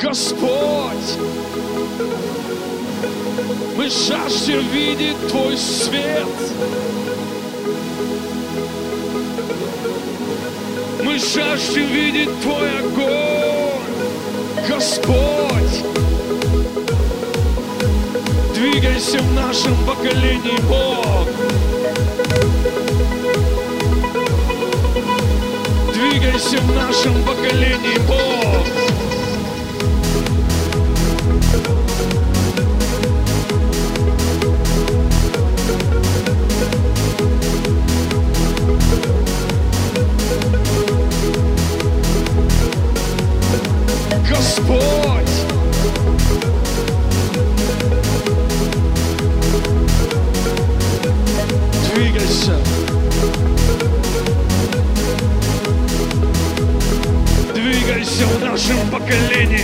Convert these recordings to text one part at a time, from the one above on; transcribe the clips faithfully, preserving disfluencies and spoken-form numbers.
Господь, мы жаждем видеть Твой свет. Мы жаждем видеть Твой огонь, Господь. Двигайся в нашем поколении, Бог. Двигайся в нашем поколении, Бог. Господь, двигайся, двигайся в нашем поколении.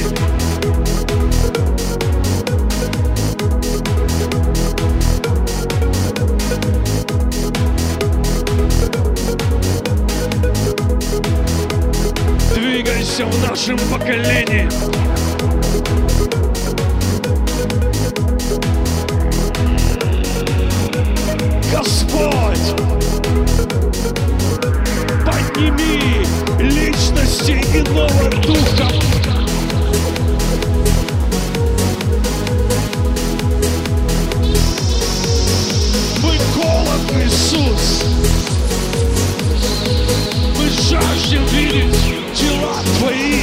Двигайся в нашем поколении. Господь, подними личности иного духа. Мы голодны, Иисус. Мы жаждем видеть дела Твои.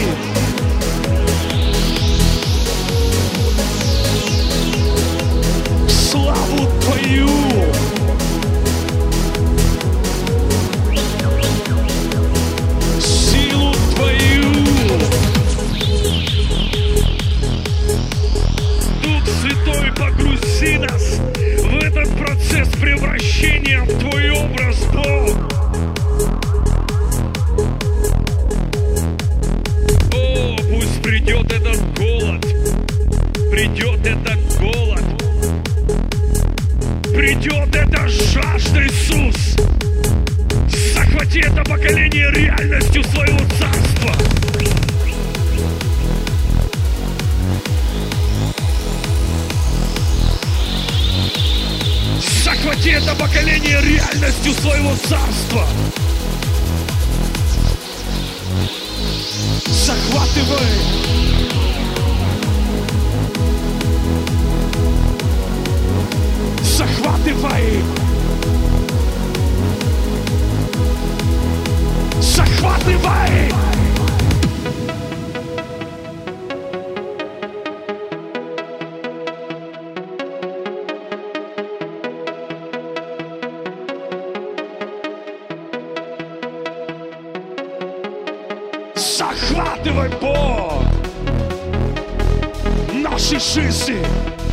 Славу Твою. Силу Твою. Дух Святой, погрузи нас в этот процесс превращения в Твой образ, Бог. Придет этот голод, придет этот голод, придет эта жажда, Иисус. Захвати это поколение реальностью своего царства. Захвати это поколение реальностью своего царства. Захватывай. Захватывай. Захватывай. Захватывай, Бог, наши жизни,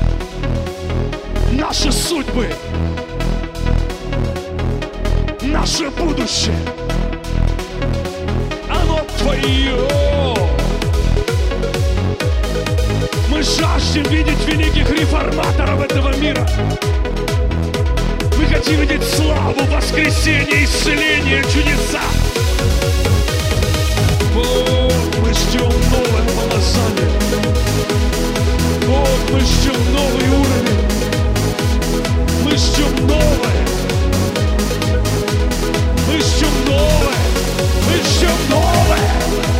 наши судьбы, наше будущее. Оно Твое. Мы жаждем видеть великих реформаторов этого мира. Мы хотим видеть славу, воскресение, исцеление, чудеса. Бог, мы ждем новое помазание. Бог, мы ждем новый уровень. Мы ждем новое. Мы ждем новое. Мы ждем новое.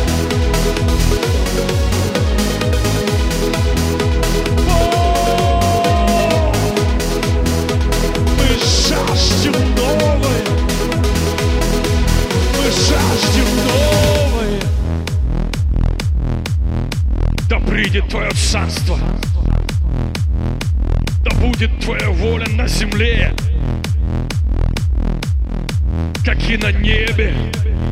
Бог, мы жаждем новое. Мы жаждем новое. Да придет Твое царство. Да будет Твоя воля на земле, как и на небе.